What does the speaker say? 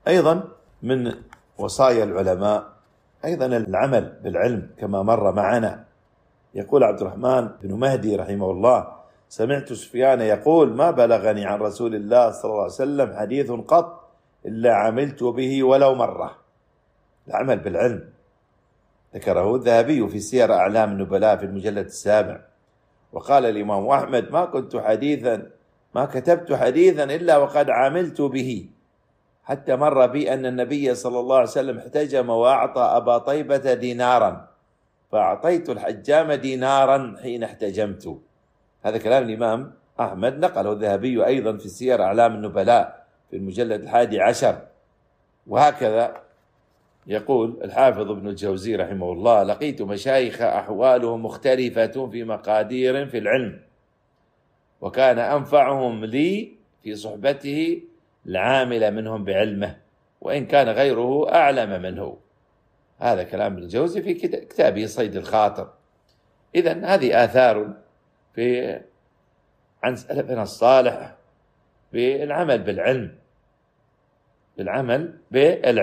أيضا من وصايا العلماء أيضا العمل بالعلم كما مر معنا. يقول عبد الرحمن بن مهدي رحمه الله: سمعت سفيان يقول: ما بلغني عن رسول الله صلى الله عليه وسلم حديث قط إلا عملت به ولو مرة. العمل بالعلم ذكره الذهبي في سير أعلام النبلاء في المجلد 7. وقال الإمام أحمد: ما كتبت حديثا إلا وقد عملت به، حتى مر بي أن النبي صلى الله عليه وسلم احتجم وأعطى أبا طيبة دينارا، فأعطيت الحجام دينارا حين احتجمت. هذا كلام الإمام أحمد، نقله الذهبي أيضا في سير أعلام النبلاء في المجلد 11. وهكذا يقول الحافظ ابن الجوزي رحمه الله: لقيت مشايخ أحوالهم مختلفة في مقادير في العلم، وكان أنفعهم لي في صحبته العامل منهم بعلمه، وإن كان غيره أعلم منه. هذا كلام ابن الجوزي في كتابه صيد الخاطر. إذن هذه آثار عن سلفنا الصالح بالعمل بالعلم.